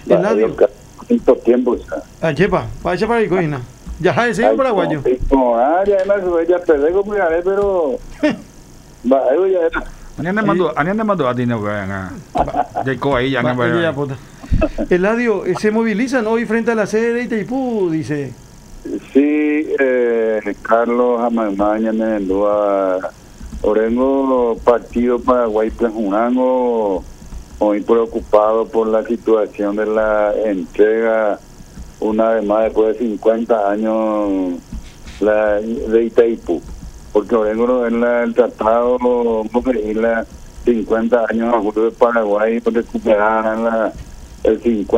Eladio. ¿Cuánto tiempo está? Achepa, vaya para Icoina. Ya es el paraguayo. No, ya además ella perdé como ya, pero... Va, ya era. Mañana mandó a ti, no, llegó ahí, ya no, Eladio, se movilizan hoy frente a la sede de Itaipú, dice. Sí, Carlos Amamaña me endúa Orengo partido Paraguay Plejunango, muy preocupado por la situación de la entrega una vez más después de 50 años de Itaipú, porque Orengo en el tratado la 50 años a futuro de Paraguay recuperar el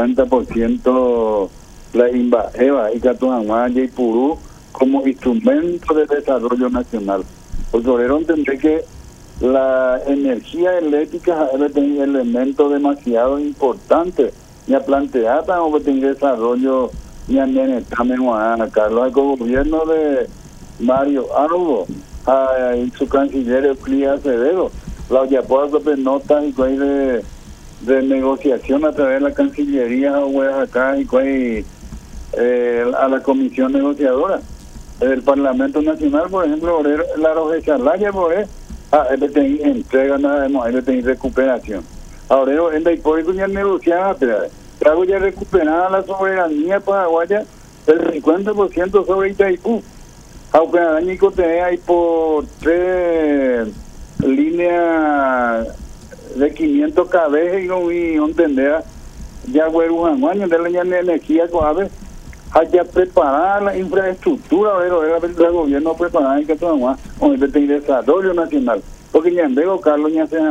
50% la Imbajeva y Catuamaya y Purú como instrumento de desarrollo nacional. Porque Obrero entendé que la energía eléctrica es un elemento demasiado importante. Ya planteada o que tenga desarrollo ya Carlos, el gobierno de Mario Arbo y su canciller Euclid Acevedo, la Oyapoa de notas y de negociación a través de la Cancillería acá y a la comisión negociadora del Parlamento Nacional, por ejemplo, la Rojechalaya, entrega nada más, recuperación. Ahora, en la hipótesis ya negociada, pero ya recuperada la soberanía paraguaya del 50% sobre Itaipú. Aunque Añico tenía ahí por 3 líneas de 500 cabezas y no entender ya Guerujamaño de la energía coave haya preparar la infraestructura pero el gobierno preparar en que todo donde tiene desarrollo nacional, porque ya veo Carlos ya se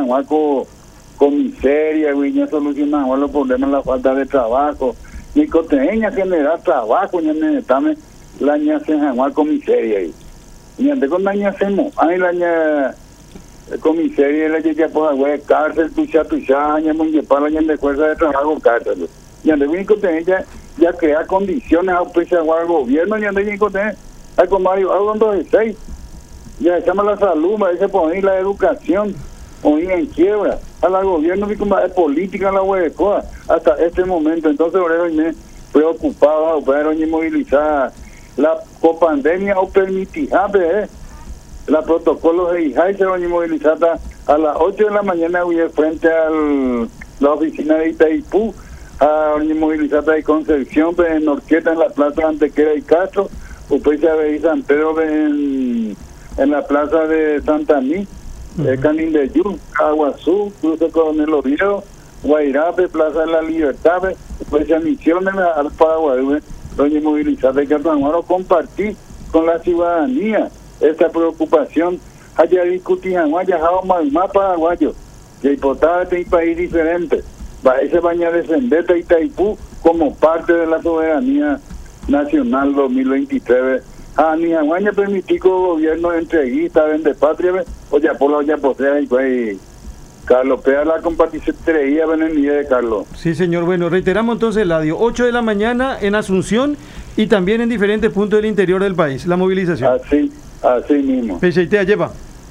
con miseria y ya solucionar los problemas, la falta de trabajo ni coteña generar trabajo ya necesitamos la ña se con miseria y ya con la ña hacemos hay la ña con miseria la que pues cárcel tuya ya muy para la de fuerza de trabajo cárcel ya de único tener ya crear condiciones a pesar al gobierno ya de único tener hay con Mario algo en 2006 ya se llama la salud se pone la educación hoy en quiebra a la gobierno que como es política la huecoa hasta este momento. Entonces Obrero me preocupado a Obrero y movilizar la copandemia o permitirá la protocolos de IJAI se van a movilizar a las 8 de la mañana voy frente a la oficina de Itaipú a movilizar de Concepción en Norqueta en la plaza Antequera y Castro después se ve San Pedro en la plaza de Santa Mí Canindeyú, Aguazú, Cruce Coronel Oviedo, Guairape, Plaza de la Libertad, después se Misiones al Paraguay, donde movilizar de Cataluña, compartir con la ciudadanía esta preocupación, haya discutido, haya dejado más paraguayos, que importaba este país diferente, ese baña defender a Itaipú como parte de la soberanía nacional 2023. Ni aguaña permitir que el gobierno entreguista, vende patria, o ya por la olla posea y Carlos, pega la compartición en el día de Carlos. Sí, señor. Bueno, reiteramos entonces, Eladio, 8 de la mañana en Asunción y también en diferentes puntos del interior del país, la movilización. Así mismo. Peseite, lleva.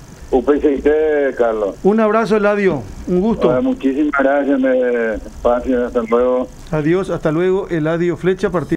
Peseite, Carlos. Un abrazo, Eladio. Un gusto. Muchísimas gracias, hasta luego. Adiós, hasta luego, Eladio Flecha, partido.